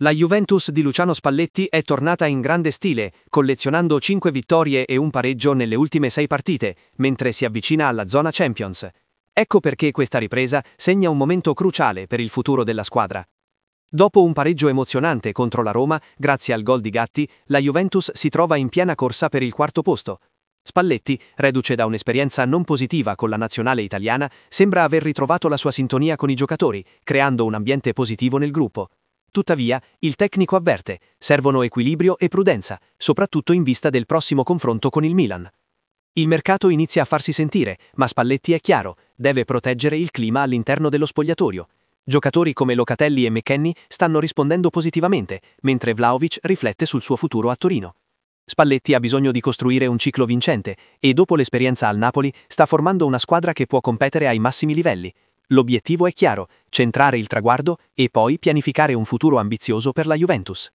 La Juventus di Luciano Spalletti è tornata in grande stile, collezionando 5 vittorie e un pareggio nelle ultime 6 partite, mentre si avvicina alla zona Champions. Ecco perché questa ripresa segna un momento cruciale per il futuro della squadra. Dopo un pareggio emozionante contro la Roma, grazie al gol di Gatti, la Juventus si trova in piena corsa per il quarto posto. Spalletti, reduce da un'esperienza non positiva con la nazionale italiana, sembra aver ritrovato la sua sintonia con i giocatori, creando un ambiente positivo nel gruppo. Tuttavia, il tecnico avverte, servono equilibrio e prudenza, soprattutto in vista del prossimo confronto con il Milan. Il mercato inizia a farsi sentire, ma Spalletti è chiaro, deve proteggere il clima all'interno dello spogliatoio. Giocatori come Locatelli e McKennie stanno rispondendo positivamente, mentre Vlahovic riflette sul suo futuro a Torino. Spalletti ha bisogno di costruire un ciclo vincente e dopo l'esperienza al Napoli sta formando una squadra che può competere ai massimi livelli. L'obiettivo è chiaro, centrare il traguardo e poi pianificare un futuro ambizioso per la Juventus.